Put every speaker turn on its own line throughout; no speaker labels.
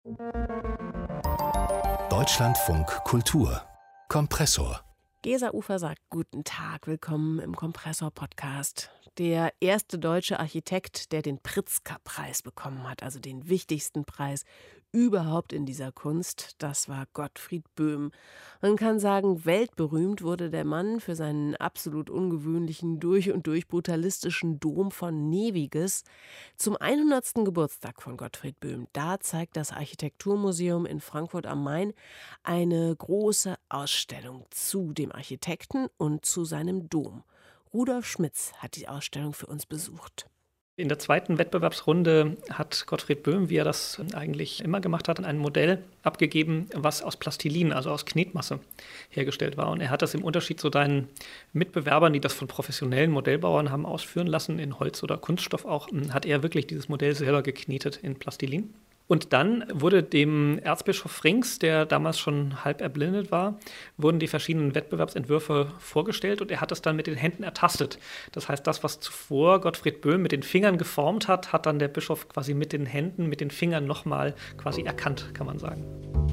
Deutschlandfunk Kultur Kompressor.
Gesa Ufer sagt guten Tag, willkommen im Kompressor-Podcast. Der erste deutsche Architekt, der den Pritzker-Preis bekommen hat, also den wichtigsten Preis überhaupt in dieser Kunst, das war Gottfried Böhm. Man kann sagen, weltberühmt wurde der Mann für seinen absolut ungewöhnlichen, durch und durch brutalistischen Dom von Neviges. Zum 100. Geburtstag von Gottfried Böhm, da zeigt das Architekturmuseum in Frankfurt am Main eine große Ausstellung zu dem Architekten und zu seinem Dom. Rudolf Schmitz hat die Ausstellung für uns besucht.
In der zweiten Wettbewerbsrunde hat Gottfried Böhm, wie er das eigentlich immer gemacht hat, ein Modell abgegeben, was aus Plastilin, also aus Knetmasse, hergestellt war. Und er hat das im Unterschied zu seinen Mitbewerbern, die das von professionellen Modellbauern haben ausführen lassen, in Holz oder Kunststoff auch, hat er wirklich dieses Modell selber geknetet in Plastilin. Und dann wurde dem Erzbischof Frings, der damals schon halb erblindet war, wurden die verschiedenen Wettbewerbsentwürfe vorgestellt und er hat es dann mit den Händen ertastet. Das heißt, das, was zuvor Gottfried Böhm mit den Fingern geformt hat, hat dann der Bischof quasi mit den Händen, mit den Fingern nochmal quasi erkannt, kann man sagen.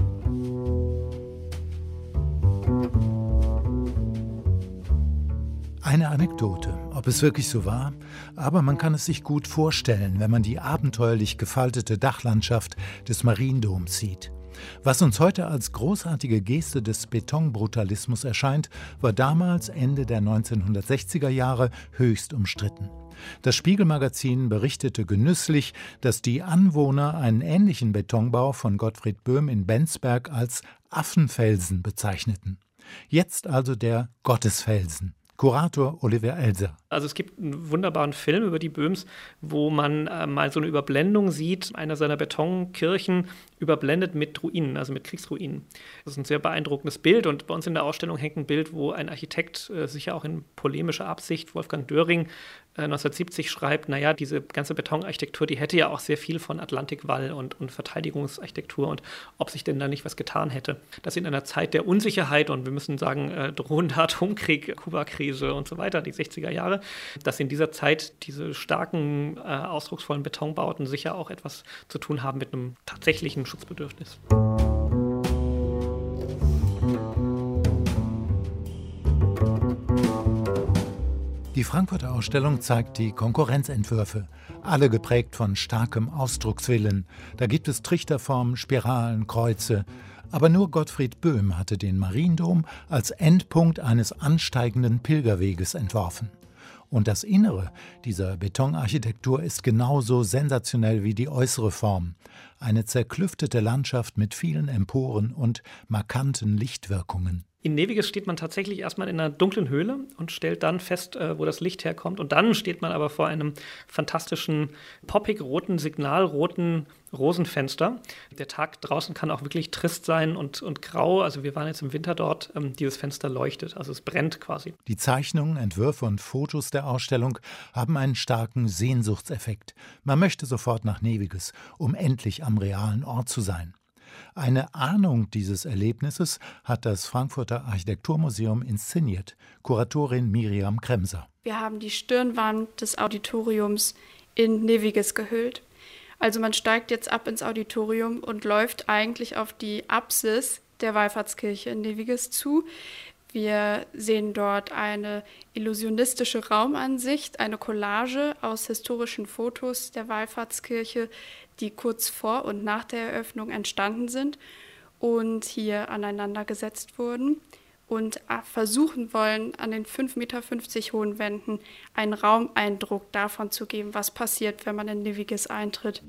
Eine Anekdote, ob es wirklich so war, aber man kann es sich gut vorstellen, wenn man die abenteuerlich gefaltete Dachlandschaft des Mariendoms sieht. Was uns heute als großartige Geste des Betonbrutalismus erscheint, war damals Ende der 1960er Jahre höchst umstritten. Das Spiegel-Magazin berichtete genüsslich, dass die Anwohner einen ähnlichen Betonbau von Gottfried Böhm in Benzberg als Affenfelsen bezeichneten. Jetzt also der Gottesfelsen. Kurator Oliver Elser.
Also es gibt einen wunderbaren Film über die Böhms, wo man mal so eine Überblendung sieht, einer seiner Betonkirchen überblendet mit Ruinen, also mit Kriegsruinen. Das ist ein sehr beeindruckendes Bild und bei uns in der Ausstellung hängt ein Bild, wo ein Architekt, sicher auch in polemischer Absicht, Wolfgang Döring, 1970 schreibt, naja, diese ganze Betonarchitektur, die hätte ja auch sehr viel von Atlantikwall und Verteidigungsarchitektur und ob sich denn da nicht was getan hätte. Dass in einer Zeit der Unsicherheit und wir müssen sagen, drohender Atomkrieg, Kuba-Krise und so weiter, die 60er Jahre, dass in dieser Zeit diese starken, ausdrucksvollen Betonbauten sicher auch etwas zu tun haben mit einem tatsächlichen Schutzbedürfnis.
Die Frankfurter Ausstellung zeigt die Konkurrenzentwürfe, alle geprägt von starkem Ausdruckswillen. Da gibt es Trichterformen, Spiralen, Kreuze. Aber nur Gottfried Böhm hatte den Mariendom als Endpunkt eines ansteigenden Pilgerweges entworfen. Und das Innere dieser Betonarchitektur ist genauso sensationell wie die äußere Form. Eine zerklüftete Landschaft mit vielen Emporen und markanten Lichtwirkungen.
In Neviges steht man tatsächlich erstmal in einer dunklen Höhle und stellt dann fest, wo das Licht herkommt. Und dann steht man aber vor einem fantastischen, poppig-roten, signalroten Rosenfenster. Der Tag draußen kann auch wirklich trist sein und grau. Also wir waren jetzt im Winter dort. Dieses Fenster leuchtet, also es brennt quasi.
Die Zeichnungen, Entwürfe und Fotos der Ausstellung haben einen starken Sehnsuchtseffekt. Man möchte sofort nach Neviges, um endlich am realen Ort zu sein. Eine Ahnung dieses Erlebnisses hat das Frankfurter Architekturmuseum inszeniert. Kuratorin Miriam Kremser.
Wir haben die Stirnwand des Auditoriums in Neviges gehüllt. Also man steigt jetzt ab ins Auditorium und läuft eigentlich auf die Apsis der Wallfahrtskirche in Neviges zu. Wir sehen dort eine illusionistische Raumansicht, eine Collage aus historischen Fotos der Wallfahrtskirche, die kurz vor und nach der Eröffnung entstanden sind und hier aneinander gesetzt wurden und versuchen wollen, an den 5,50 Meter hohen Wänden einen Raumeindruck davon zu geben, was passiert, wenn man in Neviges eintritt.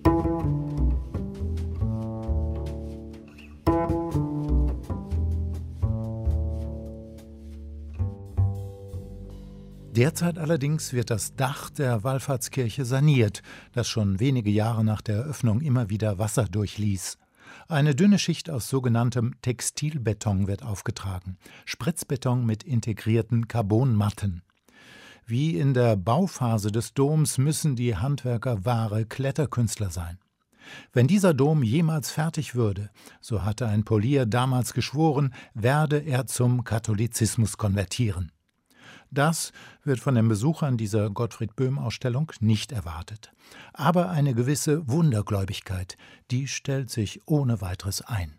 Derzeit allerdings wird das Dach der Wallfahrtskirche saniert, das schon wenige Jahre nach der Eröffnung immer wieder Wasser durchließ. Eine dünne Schicht aus sogenanntem Textilbeton wird aufgetragen, Spritzbeton mit integrierten Carbonmatten. Wie in der Bauphase des Doms müssen die Handwerker wahre Kletterkünstler sein. Wenn dieser Dom jemals fertig würde, so hatte ein Polier damals geschworen, werde er zum Katholizismus konvertieren. Das wird von den Besuchern dieser Gottfried-Böhm-Ausstellung nicht erwartet. Aber eine gewisse Wundergläubigkeit, die stellt sich ohne weiteres ein.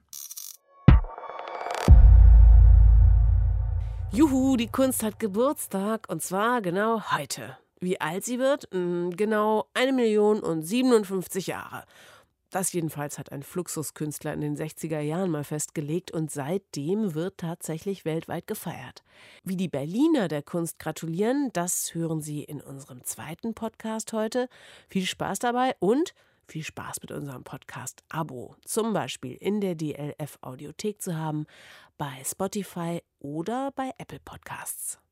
Juhu, die Kunst hat Geburtstag und zwar genau heute. Wie alt sie wird? Genau 1.057.000 Jahre. Das jedenfalls hat ein Fluxuskünstler in den 60er Jahren mal festgelegt und seitdem wird tatsächlich weltweit gefeiert. Wie die Berliner der Kunst gratulieren, das hören Sie in unserem zweiten Podcast heute. Viel Spaß dabei und viel Spaß mit unserem Podcast-Abo. Zum Beispiel in der DLF Audiothek zu haben, bei Spotify oder bei Apple Podcasts.